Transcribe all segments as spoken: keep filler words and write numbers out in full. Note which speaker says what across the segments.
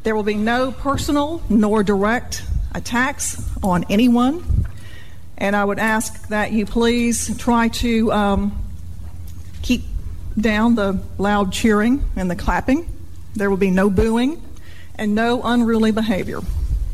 Speaker 1: There will be no personal nor direct attacks on anyone. And I would ask that you please try to um, keep down the loud cheering and the clapping. There will be no booing and no unruly behavior.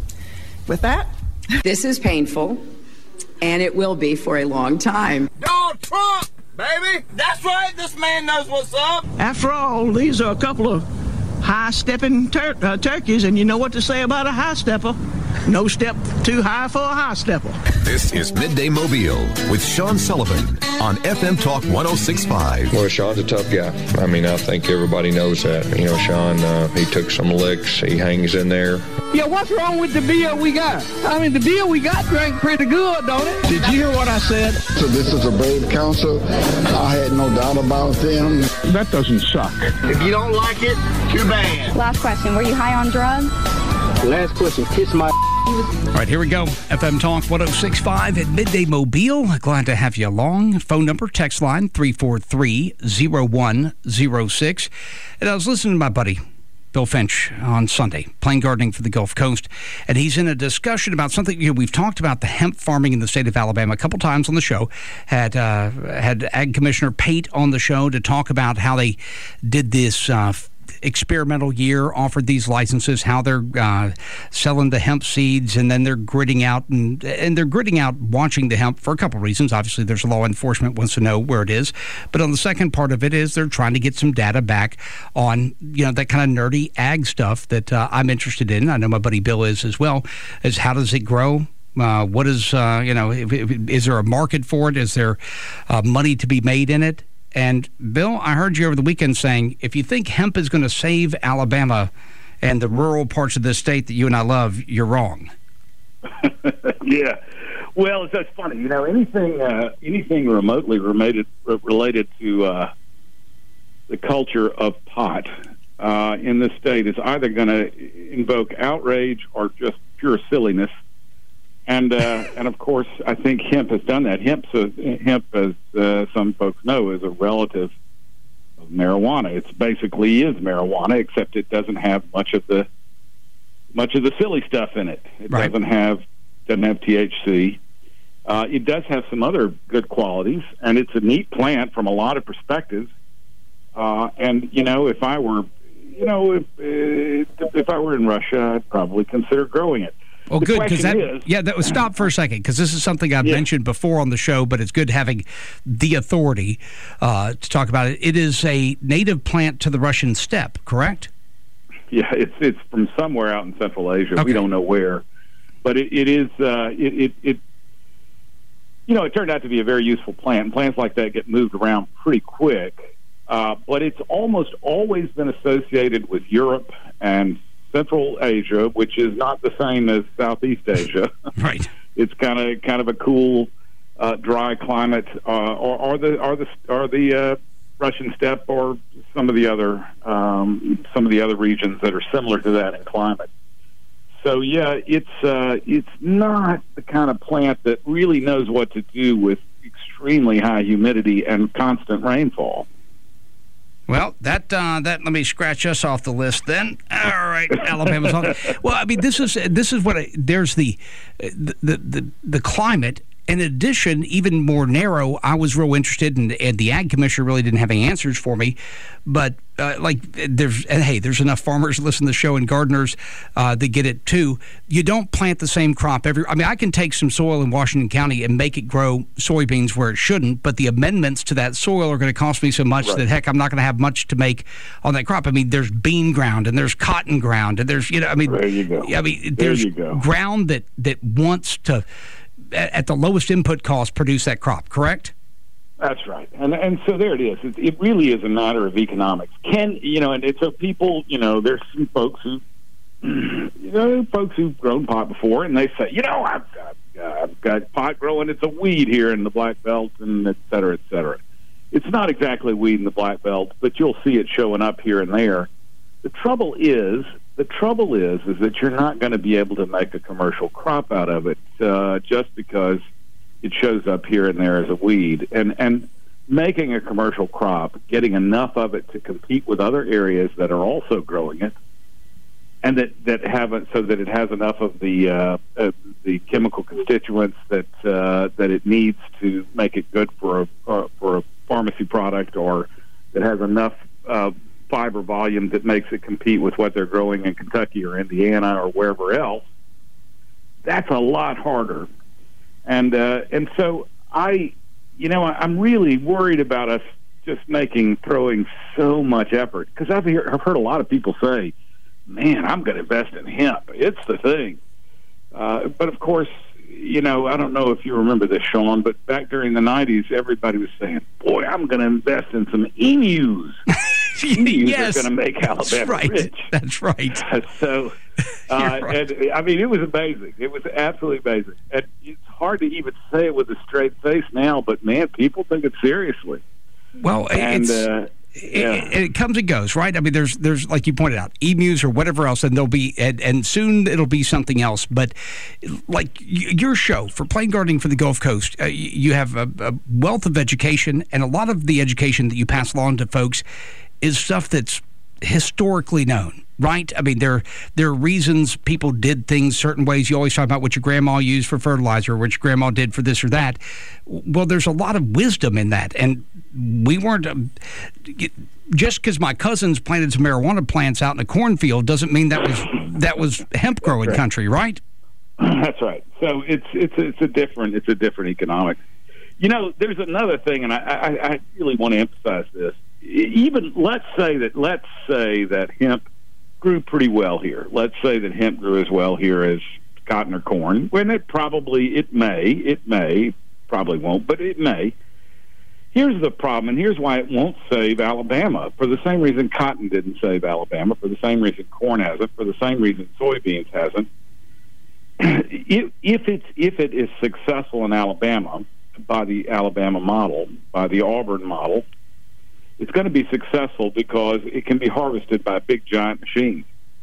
Speaker 1: With that,
Speaker 2: this is painful, and it will be for a long time.
Speaker 3: Donald Trump, baby! That's right, this man knows what's up.
Speaker 4: After all, these are a couple of high-stepping tur- uh, turkeys, and you know what to say about a high-stepper. No step too high for a high-stepper.
Speaker 5: This is Midday Mobile with Sean Sullivan on F M Talk one oh six point five.
Speaker 6: Well, Sean's a tough guy. I mean, I think everybody knows that. You know, Sean, uh, he took some licks. He hangs in there.
Speaker 7: Yeah, what's wrong with the beer we got? I mean, the beer we got drank pretty good, don't it?
Speaker 4: Did you hear what I said?
Speaker 8: So this is a brave council. I had no doubt about them.
Speaker 4: That doesn't suck.
Speaker 3: If you don't like it, too bad.
Speaker 9: Last question, were you high on drugs?
Speaker 7: Last question, kiss my...
Speaker 10: All right, here we go. F M Talk one oh six point five at Midday Mobile. Glad to have you along. Phone number, text line, three four three, oh one oh six. And I was listening to my buddy, Bill Finch, on Sunday, playing gardening for the Gulf Coast, and he's in a discussion about something. You know, we've talked about the hemp farming in the state of Alabama a couple times on the show. Had uh, had Ag Commissioner Pate on the show to talk about how they did this uh, experimental year, offered these licenses, how they're uh, selling the hemp seeds, and then they're gridding out and and they're gridding out watching the hemp for a couple of reasons. Obviously, there's law enforcement wants to know where it is, but on the second part of it is they're trying to get some data back on, you know, that kind of nerdy ag stuff that uh, I'm interested in. I know my buddy Bill is as well. Is how does it grow? Uh, what is uh, you know? If, if, is there a market for it? Is there uh, money to be made in it? And, Bill, I heard you over the weekend saying if you think hemp is going to save Alabama and the rural parts of this state that you and I love, you're wrong.
Speaker 11: Yeah. Well, it's just funny. You know, anything uh, anything remotely related, related to uh, the culture of pot uh, in this state is either going to invoke outrage or just pure silliness. And uh, and of course, I think hemp has done that. Hemp, so, hemp, as uh, some folks know, is a relative of marijuana. It's basically is marijuana, except it doesn't have much of the much of the silly stuff in it. It
Speaker 10: right.
Speaker 11: doesn't have doesn't have T H C. Uh, it does have some other good qualities, and it's a neat plant from a lot of perspectives. Uh, and you know, if I were, you know, if if I were in Russia, I'd probably consider growing it.
Speaker 10: Well,
Speaker 11: the
Speaker 10: good, because that,
Speaker 11: is,
Speaker 10: yeah, that was, stop for a second, because this is something I've
Speaker 11: yeah.
Speaker 10: mentioned before on the show, but it's good having the authority uh, to talk about it. It is a native plant to the Russian steppe, correct?
Speaker 11: Yeah, it's it's from somewhere out in Central Asia.
Speaker 10: Okay.
Speaker 11: We don't know where, but it, it is uh, it, it it you know it turned out to be a very useful plant. And plants like that get moved around pretty quick, uh, but it's almost always been associated with Europe and Central Asia, which is not the same as Southeast Asia.
Speaker 10: Right.
Speaker 11: It's kind of kind of a cool, uh, dry climate, uh, or, or the or the or the uh, Russian steppe, or some of the other um, some of the other regions that are similar to that in climate. So yeah, it's uh, it's not the kind of plant that really knows what to do with extremely high humidity and constant rainfall.
Speaker 10: Well, that uh, that let me scratch us off the list then. All right, Alabama's on. Well, I mean, this is this is what I, there's the the, the the climate. In addition, even more narrow, I was real interested in, and the Ag Commissioner really didn't have any answers for me. But uh, like, there's and hey, there's enough farmers listen to the show and gardeners uh, that get it too. You don't plant the same crop every. I mean, I can take some soil in Washington County and make it grow soybeans where it shouldn't, but the amendments to that soil are going to cost me so much right. that heck, I'm not going to have much to make on that crop. I mean, there's bean ground and there's cotton ground and there's you know, I mean,
Speaker 11: there you go.
Speaker 10: I mean,
Speaker 11: there
Speaker 10: there's
Speaker 11: you go.
Speaker 10: ground that that wants to. At the lowest input cost, produce that crop, correct?
Speaker 11: That's right, and and so there it is. It, it really is a matter of economics. Can you know? And it's so people, you know, there's some folks who, you know, folks who've grown pot before, and they say, you know, I've got, I've got pot growing. It's a weed here in the Black Belt, and et cetera, et cetera. It's not exactly weed in the Black Belt, but you'll see it showing up here and there. The trouble is. The trouble is, is that you're not going to be able to make a commercial crop out of it uh, just because it shows up here and there as a weed. And and making a commercial crop, getting enough of it to compete with other areas that are also growing it, and that that haven't so that it has enough of the uh, uh, the chemical constituents that uh, that it needs to make it good for a uh, for a pharmacy product, or that has enough uh, fiber volume that makes it compete with what they're growing in Kentucky or Indiana or wherever else. That's a lot harder, and uh, and so I, you know, I'm really worried about us just making throwing so much effort, because I've hear, I've heard a lot of people say, "Man, I'm going to invest in hemp. It's the thing." Uh, but of course, you know, I don't know if you remember this, Sean, but back during the nineties, everybody was saying, "Boy, I'm going to invest in some emus." Emus
Speaker 10: yes,
Speaker 11: are going to make Alabama
Speaker 10: that's right.
Speaker 11: rich.
Speaker 10: That's right.
Speaker 11: so, uh,
Speaker 10: right.
Speaker 11: and I mean, it was amazing. It was absolutely amazing. And it's hard to even say it with a straight face now, but man, people take it seriously.
Speaker 10: Well,
Speaker 11: and,
Speaker 10: it's.
Speaker 11: Uh, Yeah.
Speaker 10: It, it comes and goes, right? I mean, there's, there's like you pointed out, emus or whatever else, and there'll be, and, and soon it'll be something else. But like your show for Plain Gardening for the Gulf Coast, uh, you have a, a wealth of education, and a lot of the education that you pass along to folks is stuff that's historically known, right? I mean, there there are reasons people did things certain ways. You always talk about what your grandma used for fertilizer, or what your grandma did for this or that. Well, there's a lot of wisdom in that, and we weren't um, just because my cousins planted some marijuana plants out in a cornfield doesn't mean that was that was hemp growing country, right?
Speaker 11: That's right. So it's it's it's a different it's a different economic. You know, there's another thing, and I, I, I really want to emphasize this. Even let's say that let's say that hemp grew pretty well here. Let's say that hemp grew as well here as cotton or corn. When it probably it may it may probably won't, but it may. Here's the problem, and here's why it won't save Alabama. For the same reason cotton didn't save Alabama, for the same reason corn hasn't, for the same reason soybeans hasn't. if, if it's if it is successful in Alabama by the Alabama model, by the Auburn model, it's going to be successful because it can be harvested by big giant machines,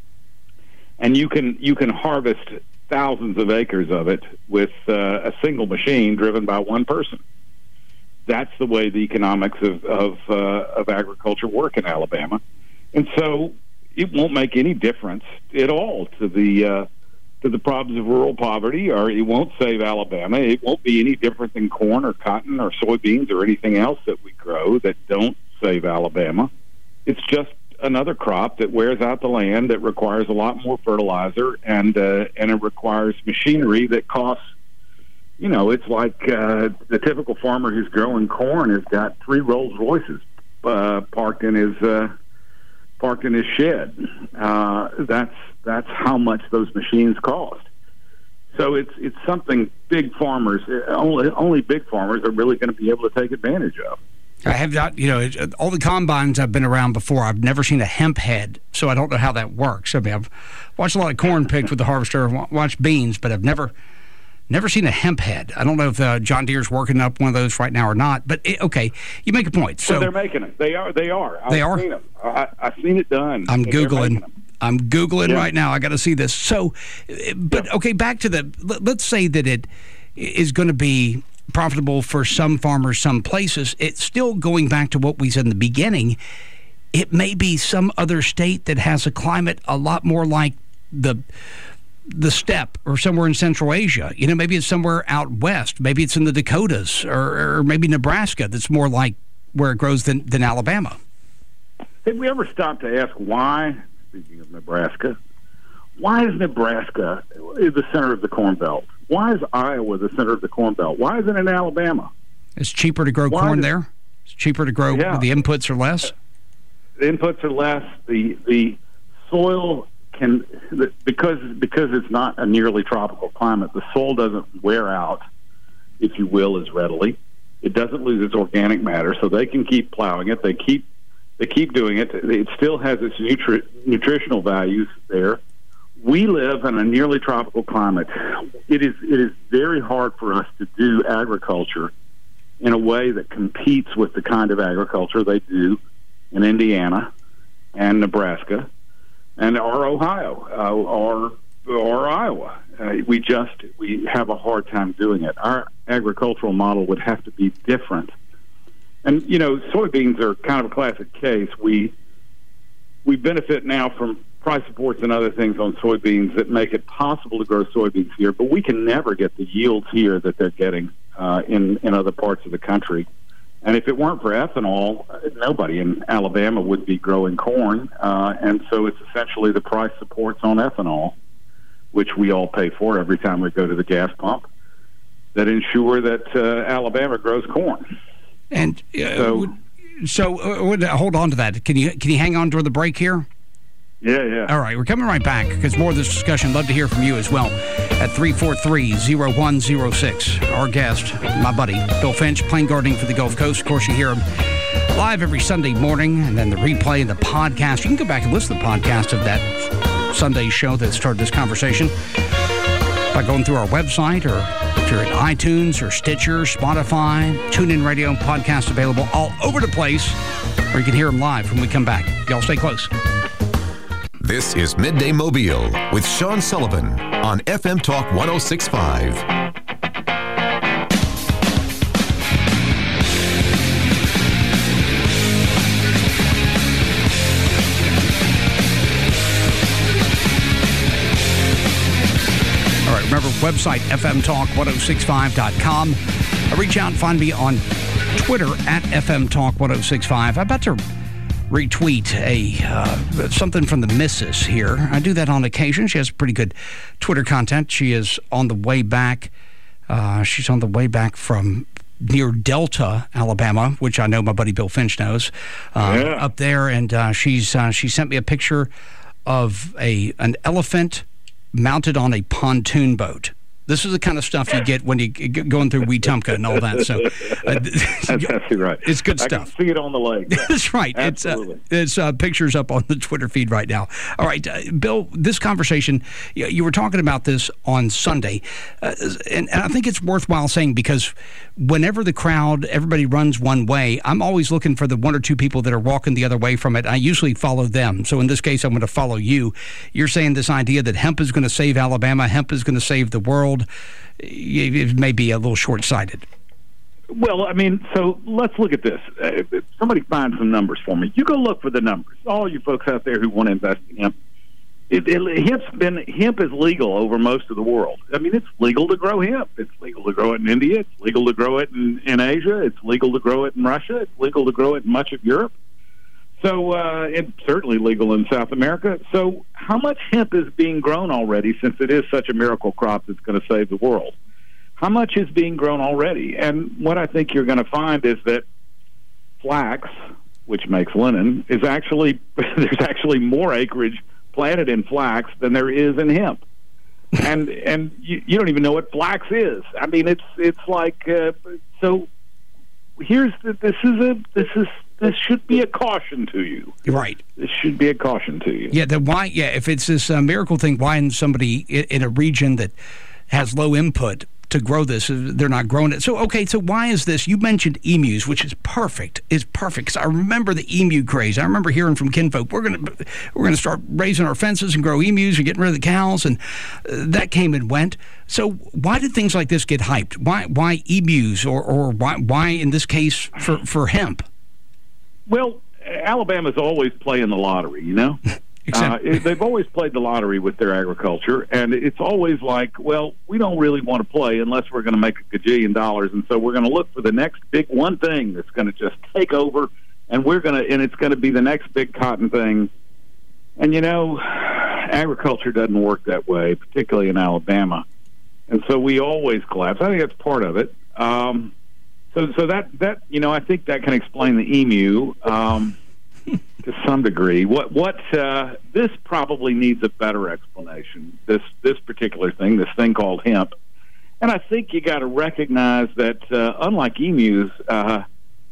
Speaker 11: and you can you can harvest thousands of acres of it with uh, a single machine driven by one person. That's the way the economics of of, uh, of agriculture work in Alabama, and so it won't make any difference at all to the uh, to the problems of rural poverty, or it won't save Alabama. It won't be any different than corn or cotton or soybeans or anything else that we grow that don't save Alabama. It's just another crop that wears out the land, that requires a lot more fertilizer, and uh, and it requires machinery that costs. You know, it's like uh, the typical farmer who's growing corn has got three Rolls Royces uh, parked in his uh, parked in his shed. Uh, that's that's how much those machines cost. So it's it's something big farmers, only only big farmers are really going to be able to take advantage of.
Speaker 10: I have not, you know, all the combines I've been around before, I've never seen a hemp head, so I don't know how that works. I mean, I've watched a lot of corn picked with the harvester, watched beans, but I've never never seen a hemp head. I don't know if uh, John Deere's working up one of those right now or not, but it, okay, you make a point. So,
Speaker 11: so they're making it. They are. They are. I've
Speaker 10: they are.
Speaker 11: Seen them. I, I've seen it done.
Speaker 10: I'm Googling. I'm Googling
Speaker 11: yeah.
Speaker 10: right now. I got to see this. So, but okay, back to the, let's say that it is going to be profitable for some farmers, some places. It's still going back to what we said in the beginning. It may be some other state that has a climate a lot more like the the steppe or somewhere in Central Asia. You know, maybe it's somewhere out west. Maybe it's in the Dakotas, or, or maybe Nebraska that's more like where it grows than, than Alabama.
Speaker 11: Have we ever stopped to ask why, speaking of Nebraska, why is Nebraska the center of the Corn Belt? Why is Iowa the center of the Corn Belt? Why isn't it in Alabama?
Speaker 10: It's cheaper to grow
Speaker 11: Why
Speaker 10: corn
Speaker 11: does,
Speaker 10: there? It's cheaper to grow,
Speaker 11: yeah.
Speaker 10: the inputs are less?
Speaker 11: The inputs are less. The the soil can, because because it's not a nearly tropical climate, the soil doesn't wear out, if you will, as readily. It doesn't lose its organic matter, so they can keep plowing it. They keep they keep doing it. It still has its nutri- nutritional values there. We live in a nearly tropical climate. It is it is very hard for us to do agriculture in a way that competes with the kind of agriculture they do in Indiana and Nebraska and or Ohio uh, or or Iowa. Uh, we just we have a hard time doing it. Our agricultural model would have to be different. And you know, soybeans are kind of a classic case. We we benefit now from price supports and other things on soybeans that make it possible to grow soybeans here, but we can never get the yields here that they're getting uh, in, in other parts of the country. And if it weren't for ethanol, nobody in Alabama would be growing corn. Uh, and so it's essentially the price supports on ethanol, which we all pay for every time we go to the gas pump, that ensure that uh, Alabama grows corn.
Speaker 10: And uh, so, so uh, hold on to that. Can you can you hang on during the break here?
Speaker 11: Yeah, yeah.
Speaker 10: All right, we're coming right back because more of this discussion. Love to hear from you as well at three four three, zero one zero six. Our guest, my buddy, Bill Finch, Plain Gardening for the Gulf Coast. Of course, you hear him live every Sunday morning, and then the replay and the podcast. You can go back and listen to the podcast of that Sunday show that started this conversation by going through our website, or if you're in iTunes or Stitcher, Spotify, TuneIn Radio, podcast available all over the place, or you can hear them live when we come back. Y'all stay close.
Speaker 5: This is Midday Mobile with Sean Sullivan on F M Talk one oh six point five.
Speaker 10: All right, remember, website f m talk ten sixty-five dot com. Reach out and find me on Twitter at F M Talk ten sixty-five. I'm about to retweet a uh, something from the missus here. I do that on occasion. She has pretty good Twitter content. She is on the way back. Uh, she's on the way back from near Delta, Alabama, which I know my buddy Bill Finch knows, uh, yeah. up there. And uh, she's uh, she sent me a picture of a an elephant mounted on a pontoon boat. This is the kind of stuff you get when you get going through Wetumpka and all that. So uh,
Speaker 11: that's absolutely right.
Speaker 10: It's good
Speaker 11: I
Speaker 10: stuff.
Speaker 11: I can see it on the lake.
Speaker 10: That's right.
Speaker 11: Absolutely.
Speaker 10: It's, uh, it's uh, pictures up on the Twitter feed right now. All right, uh, Bill, this conversation, you, you were talking about this on Sunday, uh, and, and I think it's worthwhile saying, because whenever the crowd, everybody runs one way, I'm always looking for the one or two people that are walking the other way from it. I usually follow them. So in this case, I'm going to follow you. You're saying this idea that hemp is going to save Alabama, hemp is going to save the world. It may be a little short-sighted.
Speaker 11: Well, I mean, so let's look at this. Uh, somebody find some numbers for me. You go look for the numbers. All you folks out there who want to invest in hemp, it, it, hemp's been hemp is legal over most of the world. I mean, it's legal to grow hemp. It's legal to grow it in India. It's legal to grow it in, in Asia. It's legal to grow it in Russia. It's legal to grow it in much of Europe. So uh, it's certainly legal in South America. So how much hemp is being grown already, since it is such a miracle crop that's going to save the world? How much is being grown already? And what I think you're going to find is that flax, which makes linen, is actually there's actually more acreage planted in flax than there is in hemp. And and you, you don't even know what flax is. I mean, it's it's like uh, so. Here's the, this is a this is this should be a caution to you.
Speaker 10: Right.
Speaker 11: This should be a caution to you.
Speaker 10: Yeah. Then why? Yeah. If it's this uh, miracle thing, why in somebody in, in a region that has low input to grow this, they're not growing it? So okay. So why is this? You mentioned emus, which is perfect. Is perfect because I remember the emu craze. I remember hearing from kinfolk, we're gonna we're gonna start raising our fences and grow emus and getting rid of the cows, and uh, that came and went. So why did things like this get hyped? Why why emus, or or why why in this case for for hemp?
Speaker 11: Well, Alabama's always playing the lottery, you know. uh, it, they've always played the lottery with their agriculture, and it's always like, well, we don't really want to play unless we're going to make a gajillion dollars, and so we're going to look for the next big one thing that's going to just take over, and we're going to, and it's going to be the next big cotton thing. And you know, agriculture doesn't work that way, particularly in Alabama, and so we always collapse. I think that's part of it. Um, so, so that that you know, I think that can explain the emu. Um, to some degree. What what uh, this probably needs a better explanation. This this particular thing, this thing called hemp, and I think you got to recognize that uh, unlike emus, uh,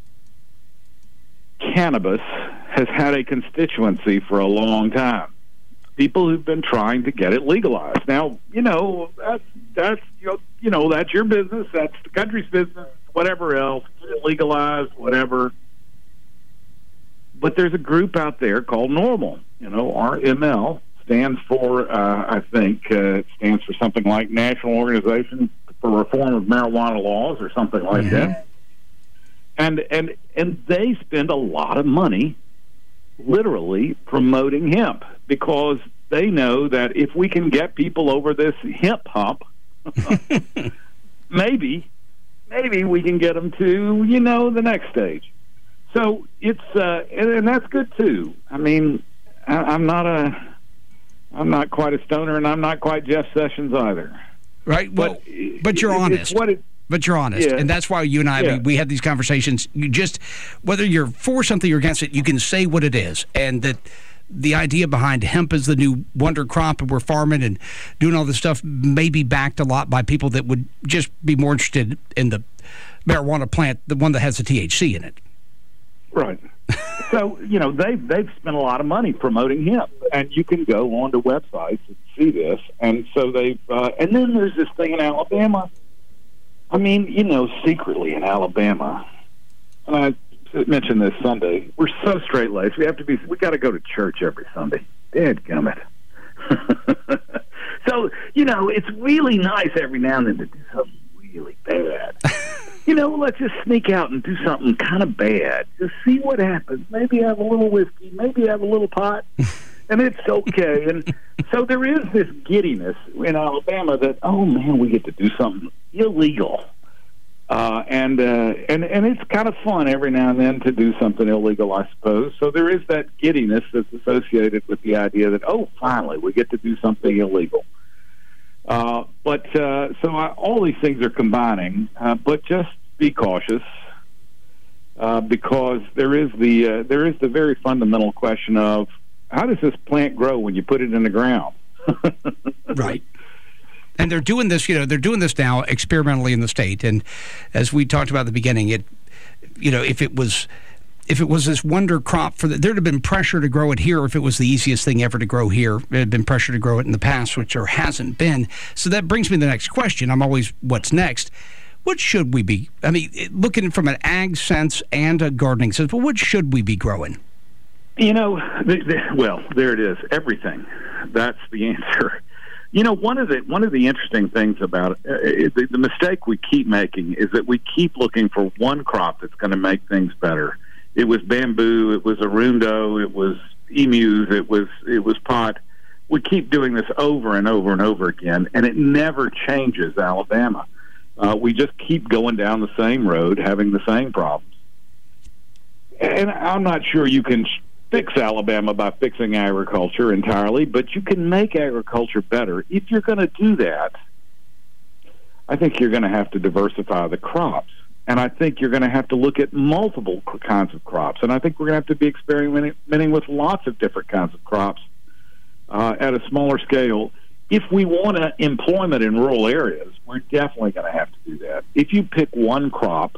Speaker 11: cannabis has had a constituency for a long time. People who've been trying to get it legalized. Now, you know that's that's you know, you know that's your business. That's the country's business. Whatever else, get it legalized, whatever. But there's a group out there called NORML. You know, R M L stands for, uh, I think, uh, it stands for something like National Organization for Reform of Marijuana Laws or something like mm-hmm. that. And and and they spend a lot of money, literally promoting hemp because they know that if we can get people over this hemp hump, maybe, maybe we can get them to, you know, the next stage. So it's, uh, and, and that's good too. I mean, I, I'm not a, I'm not quite a stoner, and I'm not quite Jeff Sessions either.
Speaker 10: Right. Well, but, but you're
Speaker 11: it,
Speaker 10: honest.
Speaker 11: It's what it,
Speaker 10: But you're honest,
Speaker 11: yeah.
Speaker 10: and that's why you and I,
Speaker 11: yeah.
Speaker 10: we, we have these conversations. You just, whether you're for something or against it, you can say what it is, and that the idea behind hemp is the new wonder crop, and we're farming and doing all this stuff may be backed a lot by people that would just be more interested in the marijuana plant, the one that has the T H C in it.
Speaker 11: Right. So, you know, they've, they've spent a lot of money promoting hemp, and you can go onto websites and see this. And so they've, uh, and then there's this thing in Alabama. I mean, you know, secretly in Alabama, and I mentioned this Sunday, we're so straight-laced. We have to be, we got to go to church every Sunday. Dadgummit. So, you know, it's really nice every now and then to do something really bad. You know, let's just sneak out and do something kind of bad. Just see what happens. Maybe have a little whiskey. Maybe have a little pot. And it's okay. And so there is this giddiness in Alabama that, oh, man, we get to do something illegal. Uh, and, uh, and and it's kind of fun every now and then to do something illegal, I suppose. So there is that giddiness that's associated with the idea that, oh, finally, we get to do something illegal. Uh, but uh, so I, all these things are combining, uh, but just be cautious uh, because there is the uh, there is the very fundamental question of how does this plant grow when you put it in the ground?
Speaker 10: Right. And they're doing this, you know, they're doing this now experimentally in the state. And as we talked about at the beginning, it, you know, if it was, if it was this wonder crop for the, there'd have been pressure to grow it here. If it was the easiest thing ever to grow here, there had been pressure to grow it in the past, which there hasn't been. So that brings me to the next question. I'm always, what's next? What should we be? I mean, looking from an ag sense and a gardening sense, but what should we be growing?
Speaker 11: You know, the, the, well, there it is. Everything. That's the answer. You know, one of the one of the interesting things about it, uh, the, the mistake we keep making is that we keep looking for one crop that's going to make things better. It was bamboo, it was arundo, it was emus, it was it was pot. We keep doing this over and over and over again, and it never changes Alabama. Uh, we just keep going down the same road, having the same problems. And I'm not sure you can fix Alabama by fixing agriculture entirely, but you can make agriculture better. If you're going to do that, I think you're going to have to diversify the crops. And I think you're going to have to look at multiple kinds of crops. And I think we're going to have to be experimenting with lots of different kinds of crops uh, at a smaller scale. If we want to employment in rural areas, we're definitely going to have to do that. If you pick one crop,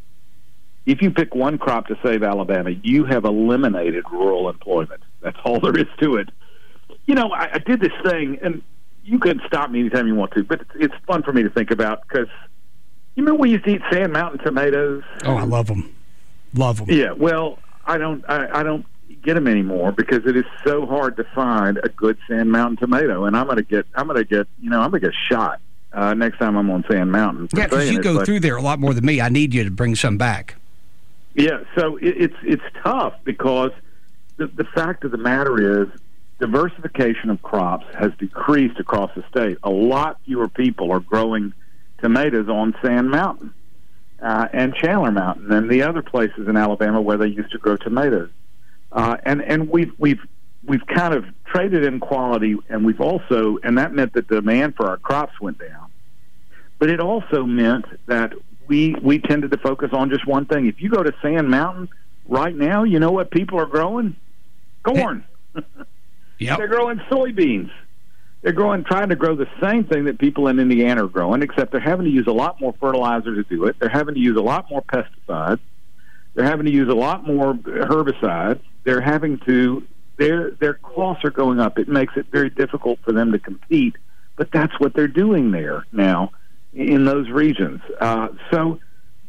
Speaker 11: If you pick one crop to save Alabama, you have eliminated rural employment. That's all there is to it. You know, I, I did this thing, and you can stop me anytime you want to, but it's, it's fun for me to think about because you remember we used to eat Sand Mountain tomatoes?
Speaker 10: Oh, I love them. Love them.
Speaker 11: Yeah, well, I don't, I, I don't get them anymore because it is so hard to find a good Sand Mountain tomato, and I'm going to get, I'm going to get, you know, I'm going to get shot uh, next time I'm on Sand Mountain.
Speaker 10: Yeah, because you go it, through there a lot more than me. I need you to bring some back.
Speaker 11: Yeah, so it, it's it's tough because the, the fact of the matter is diversification of crops has decreased across the state. A lot fewer people are growing tomatoes on Sand Mountain uh, and Chandler Mountain and the other places in Alabama where they used to grow tomatoes. Uh, and and we've we've we've kind of traded in quality, and we've also and that meant that the demand for our crops went down. But it also meant that we we tended to focus on just one thing. If you go to Sand Mountain right now, you know what people are growing? Corn.
Speaker 10: Yep.
Speaker 11: They're growing soybeans. They're growing, trying to grow the same thing that people in Indiana are growing, except they're having to use a lot more fertilizer to do it. They're having to use a lot more pesticides. They're having to use a lot more herbicides. They're having to, their their costs are going up. It makes it very difficult for them to compete, but that's what they're doing there now in those regions. Uh, so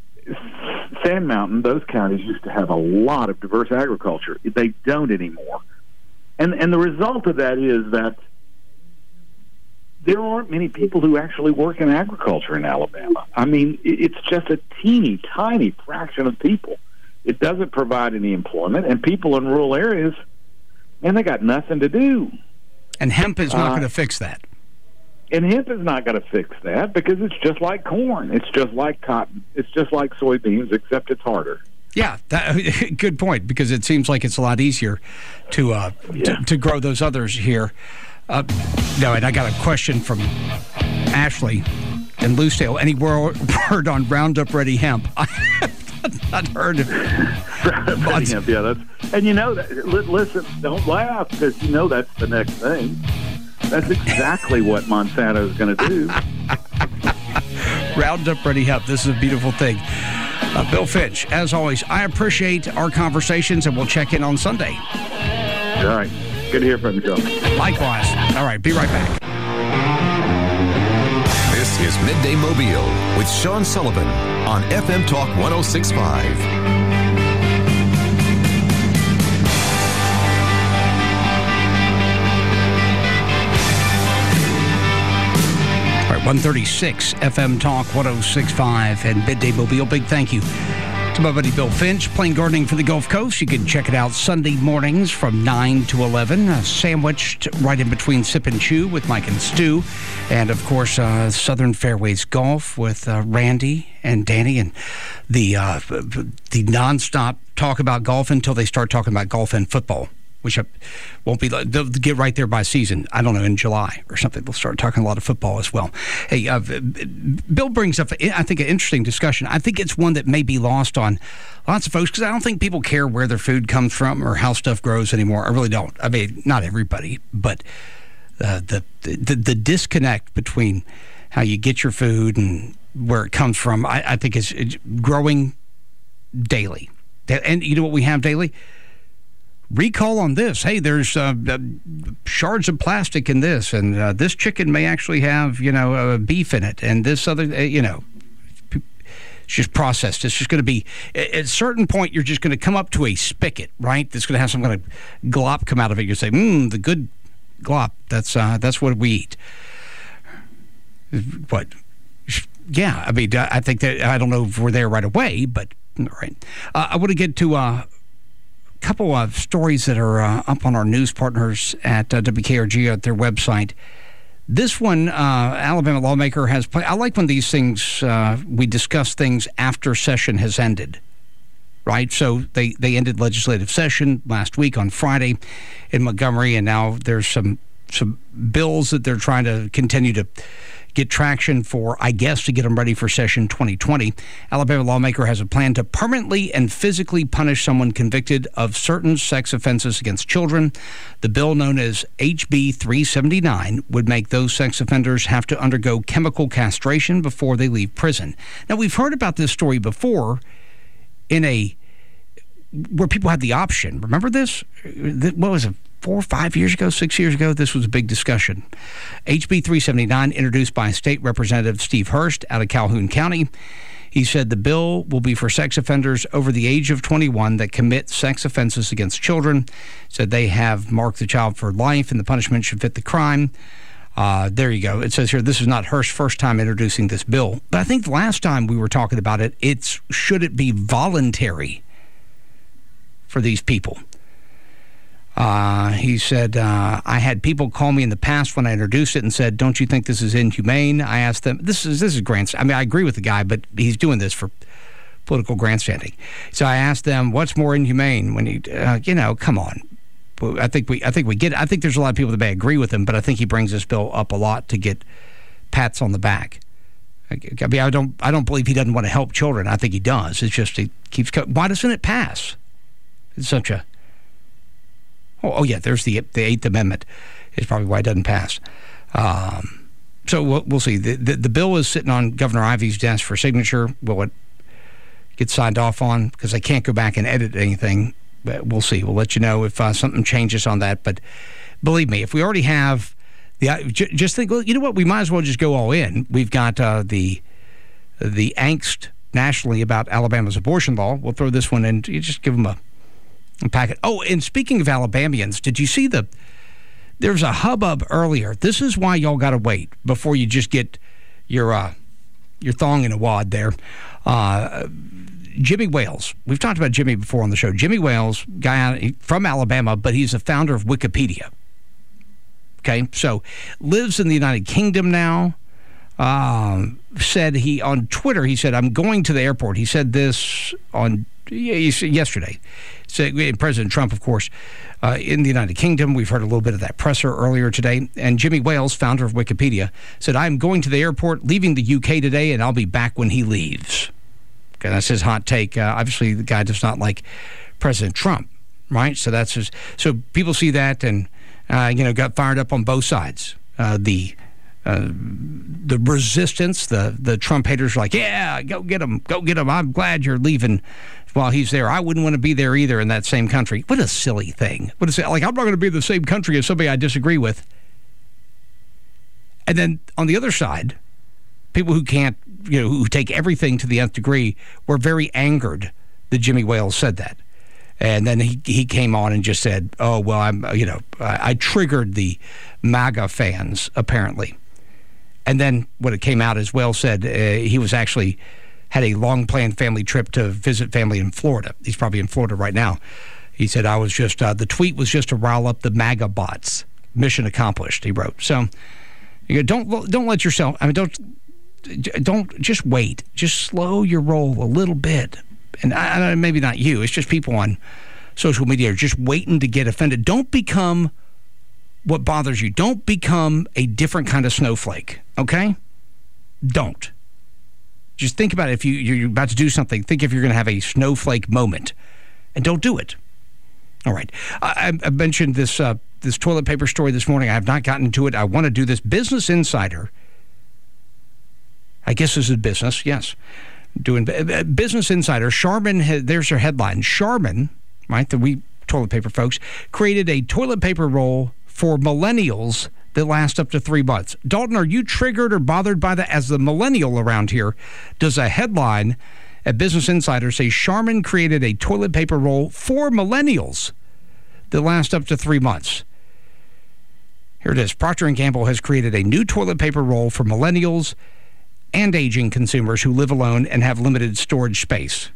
Speaker 11: Sand Mountain, those counties used to have a lot of diverse agriculture. They don't anymore. And and the result of that is that there aren't many people who actually work in agriculture in Alabama. I mean, it's just a teeny, tiny fraction of people. It doesn't provide any employment, and people in rural areas, and they got nothing to do.
Speaker 10: And hemp is not
Speaker 11: Uh,
Speaker 10: going to fix that.
Speaker 11: And hemp is not going to fix that because it's just like corn. It's just like cotton. It's just like soybeans, except it's harder.
Speaker 10: Yeah, that, good point, because it seems like it's a lot easier to uh,
Speaker 11: Yeah.
Speaker 10: to, to grow those others here. Uh, no, and I got a question from Ashley in Lucedale. Any word, word on Roundup Ready hemp? I have not heard of it.
Speaker 11: Ready hemp, yeah, that's, and you know, that, li- listen, don't laugh because you know that's the next thing. That's exactly what Monsanto is going to do.
Speaker 10: Roundup Ready hemp. This is a beautiful thing. Uh, Bill Finch, as always, I appreciate our conversations, and we'll check in on Sunday.
Speaker 11: All right. Good to hear from you, Joe.
Speaker 10: Likewise. All right, be right back.
Speaker 5: This is Midday Mobile with Sean Sullivan on F M Talk one oh six point five.
Speaker 10: one thirty-six F M Talk one oh six point five and Midday Mobile. Big thank you to my buddy Bill Finch, Plain Gardening for the Gulf Coast. You can check it out Sunday mornings from nine to eleven, uh, sandwiched right in between Sip and Chew with Mike and Stu. And, of course, uh, Southern Fairways Golf with uh, Randy and Danny, and the, uh, the nonstop talk about golf until they start talking about golf and football, which won't be, they'll get right there by season. I don't know, in July or something. They'll start talking a lot of football as well. Hey, uh, Bill brings up, I think, an interesting discussion. I think it's one that may be lost on lots of folks because I don't think people care where their food comes from or how stuff grows anymore. I really don't. I mean, not everybody, but uh, the, the, the disconnect between how you get your food and where it comes from, I, I think is it's growing daily. And you know what we have daily? Recall on this. Hey, there's uh, uh, shards of plastic in this, and uh, this chicken may actually have, you know, uh, beef in it, and this other, uh, you know, it's just processed. It's just going to be, at a certain point, you're just going to come up to a spigot, right? That's going to have some kind of glop come out of it. You say, mmm, the good glop. That's uh, that's what we eat. What? Yeah, I mean, I think that, I don't know if we're there right away, but, all right. Uh, I want to get to, uh, couple of stories that are uh, up on our news partners at uh, W K R G at their website. This one, uh, Alabama lawmaker has play- I like when these things, uh, we discuss things after session has ended, right? So they, they ended legislative session last week on Friday in Montgomery, and now there's some some bills that they're trying to continue to get traction for, I guess, to get them ready for session twenty twenty. Alabama lawmaker has a plan to permanently and physically punish someone convicted of certain sex offenses against children. The bill, known as H B three seventy-nine, would make those sex offenders have to undergo chemical castration before they leave prison. Now, we've heard about this story before in a where people had the option. Remember this? What was it? Four or five years ago, six years ago, this was a big discussion. H B three seventy-nine, introduced by State Representative Steve Hurst out of Calhoun County. He said the bill will be for sex offenders over the age of twenty-one that commit sex offenses against children. Said they have marked the child for life and the punishment should fit the crime. Uh, there you go. It says here, this is not Hurst's first time introducing this bill. But I think the last time we were talking about it, it's should it be voluntary for these people? Uh, he said, uh, I had people call me in the past when I introduced it and said, don't you think this is inhumane? I asked them, this is this is grandstanding. I mean, I agree with the guy, but he's doing this for political grandstanding. So I asked them, what's more inhumane when you, uh, you know, come on. I think we I think we get it. I think there's a lot of people that may agree with him, but I think he brings this bill up a lot to get pats on the back. I mean, I don't I don't believe he doesn't want to help children. I think he does. It's just he keeps, why doesn't it pass? It's such a, Oh, oh, yeah, there's the the Eighth Amendment. Is probably why it doesn't pass. Um, so we'll, we'll see. The, the, the bill is sitting on Governor Ivey's desk for signature. Will it get signed off on? Because I can't go back and edit anything. But we'll see. We'll let you know if uh, something changes on that. But believe me, if we already have the, just think, well, you know what? We might as well just go all in. We've got uh, the the angst nationally about Alabama's abortion law. We'll throw this one in. You just give them a. Packet. Oh, and speaking of Alabamians, did you see the, there's a hubbub earlier. This is why y'all got to wait before you just get your uh, your thong in a wad there. Uh, Jimmy Wales. We've talked about Jimmy before on the show. Jimmy Wales, guy from Alabama, but he's the founder of Wikipedia. Okay, so lives in the United Kingdom now. Um, said he on Twitter, he said, I'm going to the airport. He said this on yesterday. So President Trump, of course, uh, in the United Kingdom. We've heard a little bit of that presser earlier today. And Jimmy Wales, founder of Wikipedia, said, I'm going to the airport, leaving the U K today, and I'll be back when he leaves. Okay, that's his hot take. Uh, obviously, the guy does not like President Trump, right? So that's his, so people see that and, uh, you know, got fired up on both sides. Uh, the Uh, the resistance, the the Trump haters are like, yeah, go get him, go get him. I'm glad you're leaving while he's there. I wouldn't want to be there either in that same country. What a silly thing. What is it? Like, I'm not going to be in the same country as somebody I disagree with. And then on the other side, people who can't, you know, who take everything to the nth degree were very angered that Jimmy Wales said that. And then he he came on and just said, oh, well, I'm, you know, I, I triggered the MAGA fans, apparently. And then what it came out as well said uh, he was actually had a long-planned family trip to visit family in Florida. He's probably in Florida right now. He said, I was just, uh, the tweet was just to rile up the MAGA bots. Mission accomplished, he wrote. So you know, don't don't let yourself, I mean, don't, don't, just wait. Just slow your roll a little bit. And I, I, maybe not you, it's just people on social media are just waiting to get offended. Don't become what bothers you. Don't become a different kind of snowflake, okay? Don't. Just think about it. If you, you're about to do something, think if you're going to have a snowflake moment, and don't do it. All right. I, I mentioned this uh, this toilet paper story this morning. I have not gotten into it. I want to do this. Business Insider, I guess this is business, yes. Doing Business Insider, Charmin, there's their headline. Charmin, right, the we toilet paper folks, created a toilet paper roll for millennials that last up to three months. Dalton, are you triggered or bothered by that? As the millennial around here, does a headline at Business Insider say Charmin created a toilet paper roll for millennials that last up to three months? Here it is. Procter and Gamble has created a new toilet paper roll for millennials and aging consumers who live alone and have limited storage space.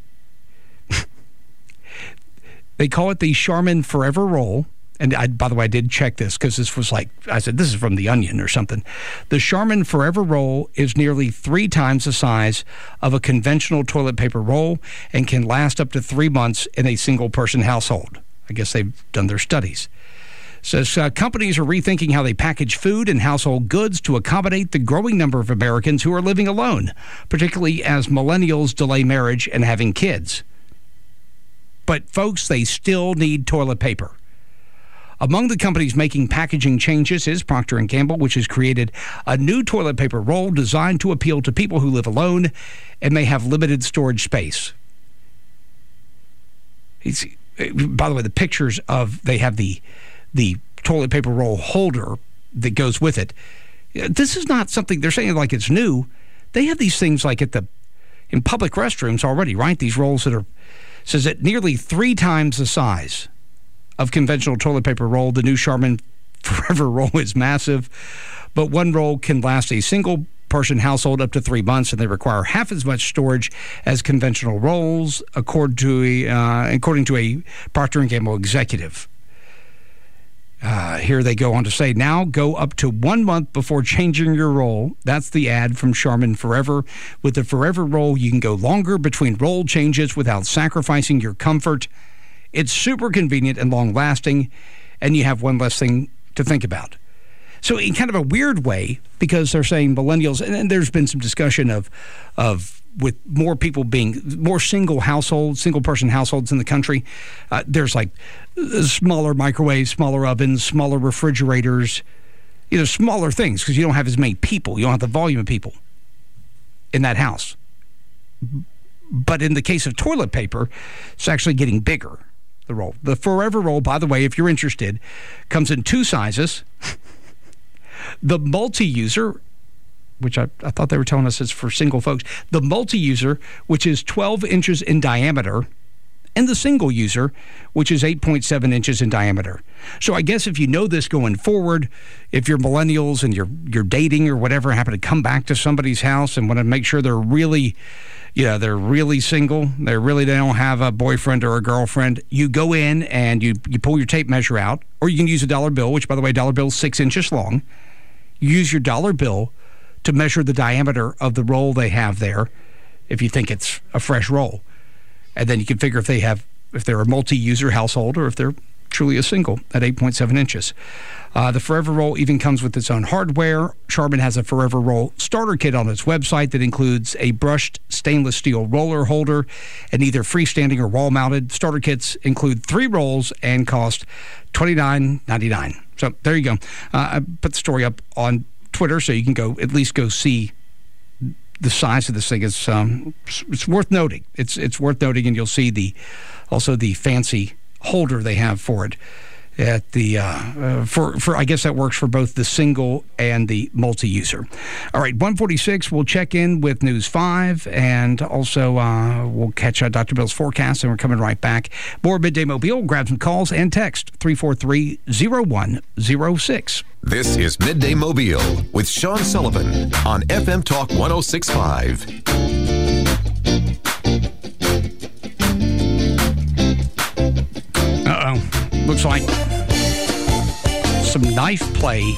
Speaker 10: They call it the Charmin Forever Roll. And I, by the way, I did check this because this was like, I said, this is from The Onion or something. The Charmin Forever Roll is nearly three times the size of a conventional toilet paper roll and can last up to three months in a single-person household. I guess they've done their studies. Says uh, companies are rethinking how they package food and household goods to accommodate the growing number of Americans who are living alone, particularly as millennials delay marriage and having kids. But, folks, they still need toilet paper. Among the companies making packaging changes is Procter and Gamble, which has created a new toilet paper roll designed to appeal to people who live alone and may have limited storage space. It's, by the way, the pictures of, they have the the toilet paper roll holder that goes with it. This is not something, they're saying like it's new. They have these things like at the, in public restrooms already, right? These rolls that are, says that nearly three times the size of conventional toilet paper roll. The new Charmin Forever Roll is massive, but one roll can last a single person household up to three months, and they require half as much storage as conventional rolls, according to a, uh, according to a Procter and Gamble executive. Uh, here they go on to say, now go up to one month before changing your roll. That's the ad from Charmin Forever. With the Forever Roll, you can go longer between roll changes without sacrificing your comfort. It's super convenient and long-lasting, and you have one less thing to think about. So in kind of a weird way, because they're saying millennials, and, and there's been some discussion of, of with more people being, more single households, single-person households in the country, uh, there's like smaller microwaves, smaller ovens, smaller refrigerators, you know, smaller things, because you don't have as many people. You don't have the volume of people in that house. But in the case of toilet paper, it's actually getting bigger. The roll. The Forever Roll, by the way, if you're interested, comes in two sizes. The multi-user, which I, I thought they were telling us is for single folks. The multi-user, which is twelve inches in diameter and the single user, which is eight point seven inches in diameter. So I guess if you know this going forward, if you're millennials and you're you're dating or whatever, happen to come back to somebody's house and want to make sure they're really, you know, they're really single, they really don't have a boyfriend or a girlfriend, you go in and you, you pull your tape measure out, or you can use a dollar bill, which, by the way, a dollar bill is six inches long. You use your dollar bill to measure the diameter of the roll they have there, if you think it's a fresh roll. And then you can figure if they have, if they're a multi-user household or if they're truly a single at eight point seven inches. Uh, the Forever Roll even comes with its own hardware. Charmin has a Forever Roll starter kit on its website that includes a brushed stainless steel roller holder and either freestanding or wall-mounted. Starter kits include three rolls and cost twenty-nine ninety-nine. So there you go. Uh, I put the story up on Twitter so you can go at least go see the size of this thing. Is um, it's worth noting. It's it's worth noting, and you'll see the also the fancy holder they have for it at the uh, uh, for for I guess that works for both the single and the multi-user. All right, one forty-six. We'll check in with News five, and also uh, we'll catch uh, Doctor Bill's forecast, and we're coming right back. More Midday Mobile. Grab some calls and text three four three, zero one zero six.
Speaker 5: This is Midday Mobile with Sean Sullivan on F M Talk one oh six point five.
Speaker 10: Uh-oh. Looks like some knife play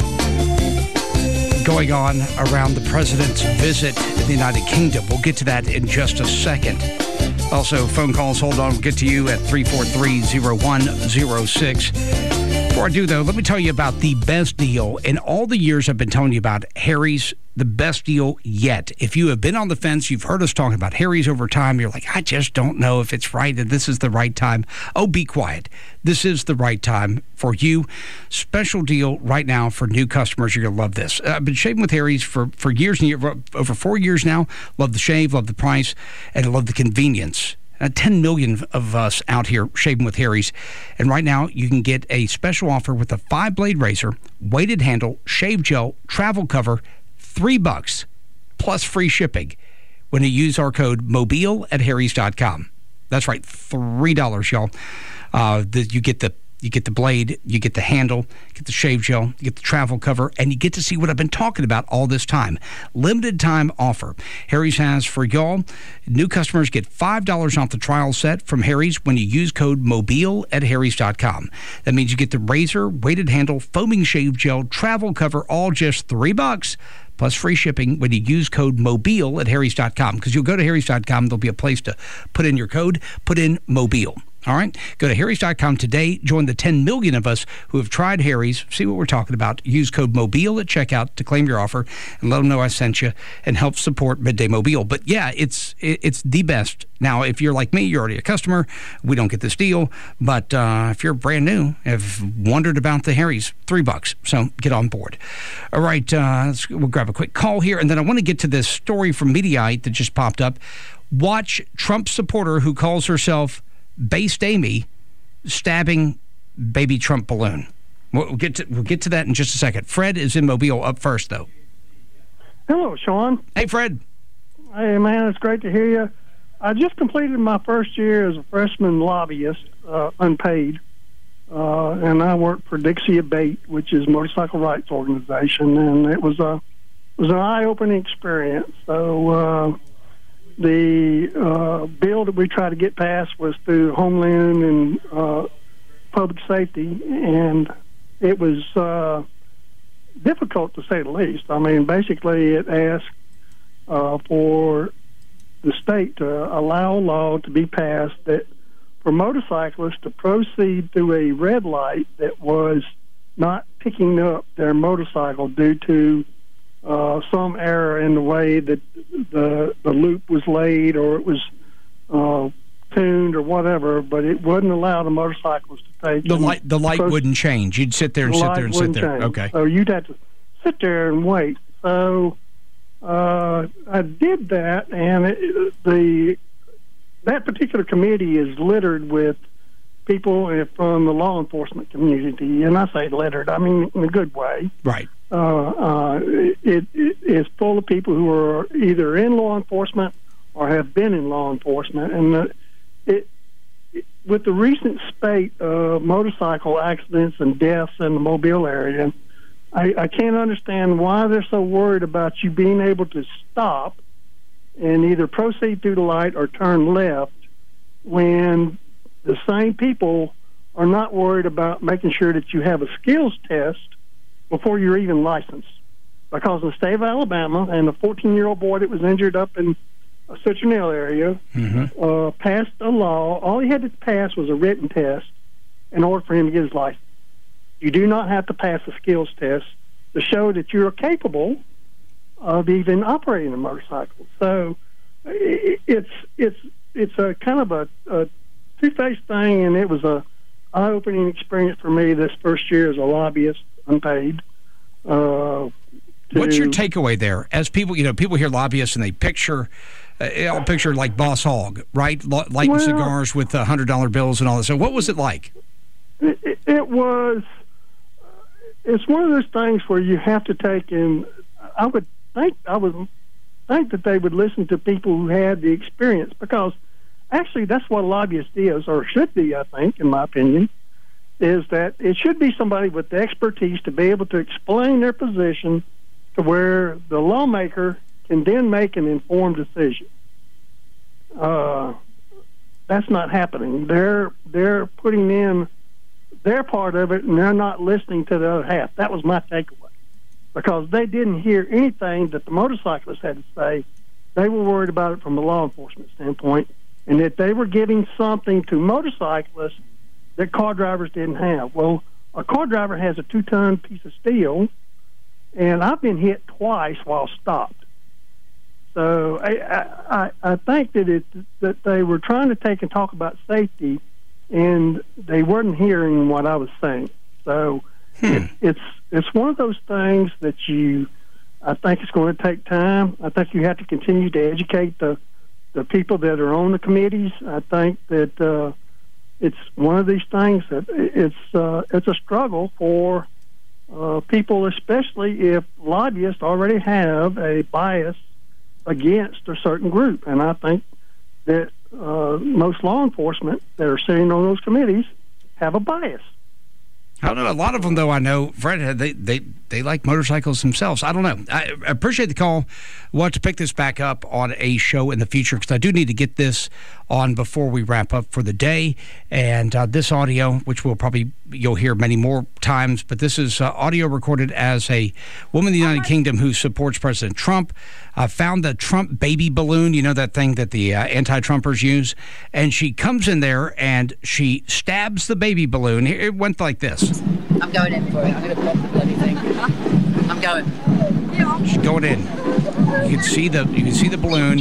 Speaker 10: going on around the president's visit in the United Kingdom. We'll get to that in just a second. Also, phone calls, hold on, we'll get to you at three four three, zero one zero six. Before I do, though, let me tell you about the best deal in all the years I've been telling you about Harry's, the best deal yet. If you have been on the fence, you've heard us talking about Harry's over time, you're like, I just don't know if it's right and this is the right time. Oh, be quiet. This is the right time for you. Special deal right now for new customers. You're going to love this. I've been shaving with Harry's for, for years and years, over four years now. Love the shave, love the price, and I love the convenience. Uh, ten million of us out here shaving with Harry's. And right now, you can get a special offer with a five-blade razor, weighted handle, shave gel, travel cover, three bucks, plus free shipping when you use our code mobile at harrys dot com. That's right, three dollars, y'all. Uh, the, you get the You get the blade, you get the handle, you get the shave gel, you get the travel cover, and you get to see what I've been talking about all this time. Limited time offer Harry's has for y'all. New customers get five dollars off the trial set from Harry's when you use code mobile at harrys dot com. That means you get the razor, weighted handle, foaming shave gel, travel cover, all just three bucks. Plus free shipping when you use code mobile at harrys dot com. Because you'll go to harrys dot com, there'll be a place to put in your code, put in mobile. All right? Go to harrys dot com today. Join the ten million of us who have tried Harry's. See what we're talking about. Use code mobile at checkout to claim your offer and let them know I sent you and help support Midday Mobile. But yeah, it's it's the best. Now, if you're like me, you're already a customer. We don't get this deal. But uh, if you're brand new, have wondered about the Harry's, three bucks. So get on board. All right. Uh, let's, we'll grab a quick call here. And then I want to get to this story from Mediaite that just popped up. Watch Trump supporter who calls herself Based Amy stabbing baby Trump balloon. We'll get to we'll get to that in just a second. Fred is in Mobile up first, though.
Speaker 12: Hello, Sean.
Speaker 10: Hey, Fred.
Speaker 12: Hey, man, it's great to hear you. I just completed my first year as a freshman lobbyist, uh, unpaid, uh, and I worked for Dixie Abate, which is a motorcycle rights organization, and it was a it was an eye-opening experience. So. Uh, The uh, bill that we tried to get passed was through Homeland and uh, Public Safety, and it was uh, difficult to say the least. I mean, basically it asked uh, for the state to allow a law to be passed that for motorcyclists to proceed through a red light that was not picking up their motorcycle due to Uh, some error in the way that the the loop was laid or it was uh, tuned or whatever, but it wouldn't allow the motorcyclists to take
Speaker 10: the light. The light
Speaker 12: proceed.
Speaker 10: wouldn't change. You'd sit there and
Speaker 12: the
Speaker 10: sit there and sit there.
Speaker 12: Change.
Speaker 10: Okay.
Speaker 12: So you'd have to sit there and wait. So uh, I did that, and it, the that particular committee is littered with people from the law enforcement community, and I say littered, I mean in a good way.
Speaker 10: Right.
Speaker 12: Uh, uh, it, it is full of people who are either in law enforcement or have been in law enforcement, and uh, it with the recent spate of motorcycle accidents and deaths in the Mobile area, I, I can't understand why they're so worried about you being able to stop and either proceed through the light or turn left when the same people are not worried about making sure that you have a skills test before you're even licensed. Because in the state of Alabama, and the fourteen-year-old boy that was injured up in a Citronelle area mm-hmm. uh, passed a law. All he had to pass was a written test in order for him to get his license. You do not have to pass a skills test to show that you're capable of even operating a motorcycle. So it's it's it's a kind of a, a two-faced thing, and it was a eye-opening experience for me this first year as a lobbyist, unpaid. Uh,
Speaker 10: What's your takeaway there? As people, you know, people hear lobbyists and they picture, uh, I'll picture like Boss Hogg, right? Lighting well, cigars with one hundred dollar bills and all that. So what was it like?
Speaker 12: It, it, it was, it's one of those things where you have to take in, I would think, I would think that they would listen to people who had the experience, because actually that's what a lobbyist is, or should be, I think, in my opinion, is that it should be somebody with the expertise to be able to explain their position to where the lawmaker can then make an informed decision. Uh, that's not happening. They're they're putting in their part of it, and they're not listening to the other half. That was my takeaway, because they didn't hear anything that the motorcyclists had to say. They were worried about it from a law enforcement standpoint, and that they were giving something to motorcyclists that car drivers didn't have. Well, a car driver has a two-ton piece of steel, and I've been hit twice while stopped. So I, I, I think that it that they were trying to take and talk about safety, and they weren't hearing what I was saying. So hmm. it, it's it's one of those things that you, I think it's going to take time. I think you have to continue to educate the the people that are on the committees. I think that uh, it's one of these things that it's uh, it's a struggle for uh, people, especially if lobbyists already have a bias against a certain group. And I think that uh, most law enforcement that are sitting on those committees have a bias.
Speaker 10: I don't know. A lot of them, though, I know, Fred, they they, they like motorcycles themselves. I don't know. I appreciate the call. We'll have to pick this back up on a show in the future, because I do need to get this on before we wrap up for the day. And uh, this audio, which we'll probably, you'll hear many more times, but this is uh, audio recorded as a woman in the United Kingdom who supports President Trump, uh, found the Trump baby balloon, you know, that thing that the uh, anti-Trumpers use, and she comes in there and she stabs the baby balloon. It went like this.
Speaker 13: I'm going in for it. I'm going to pop the bloody thing. I'm going.
Speaker 10: She's going in. You can see the you can see the balloon.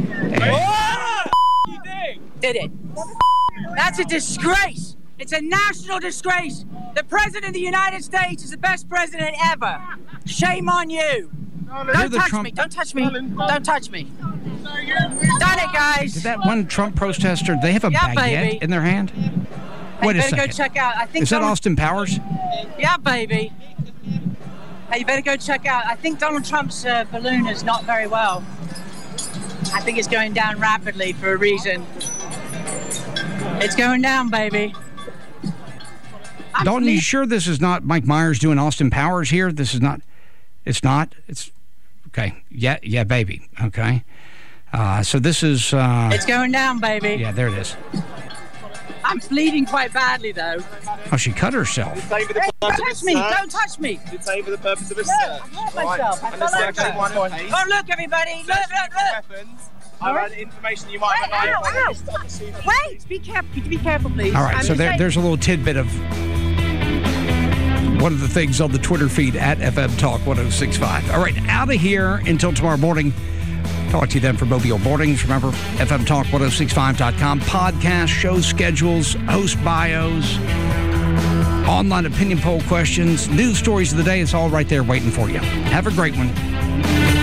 Speaker 10: And
Speaker 13: did it. That's a disgrace. It's a national disgrace. The President of the United States is the best president ever. Shame on you. Don't touch Trump- me. Don't touch me. Don't touch me. Done it, guys.
Speaker 10: Did that one Trump protester, they have a
Speaker 13: yeah,
Speaker 10: baguette
Speaker 13: baby.
Speaker 10: in their hand?
Speaker 13: Hey,
Speaker 10: Wait
Speaker 13: you
Speaker 10: a
Speaker 13: better
Speaker 10: second.
Speaker 13: go check out. I think
Speaker 10: is that
Speaker 13: Donald-
Speaker 10: Austin Powers?
Speaker 13: Yeah, baby. Hey, you better go check out. I think Donald Trump's uh, balloon is not very well. I think it's going down rapidly for a reason. It's going down, baby. I'm
Speaker 10: Dalton,
Speaker 13: ple-
Speaker 10: you sure this is not Mike Myers doing Austin Powers here? This is not. It's not. It's okay. Yeah, yeah, baby. Okay. Uh, so this is. Uh,
Speaker 13: it's going down, baby.
Speaker 10: Yeah, there it is.
Speaker 13: I'm bleeding quite badly, though.
Speaker 10: Oh, she cut herself.
Speaker 13: Hey, don't touch me! Don't touch me!
Speaker 3: It's over the purpose of a
Speaker 13: no,
Speaker 3: search.
Speaker 13: I hurt myself.
Speaker 3: Right.
Speaker 13: I fell over.
Speaker 3: One
Speaker 13: Oh, look, everybody! Look, look, look!
Speaker 3: Weapons. I've had information you might
Speaker 13: Wait,
Speaker 3: have.
Speaker 13: ow, ow. Wait! Be careful! Be careful, please.
Speaker 10: All right,
Speaker 13: I'm
Speaker 10: so there, there's a little tidbit of one of the things on the Twitter feed at F M Talk one oh six point five. All right, out of here until tomorrow morning. Talk to you then for Mobile Mornings. Remember, F M Talk ten sixty-five dot com. Podcast, show schedules, host bios, online opinion poll questions, news stories of the day. It's all right there waiting for you. Have a great one.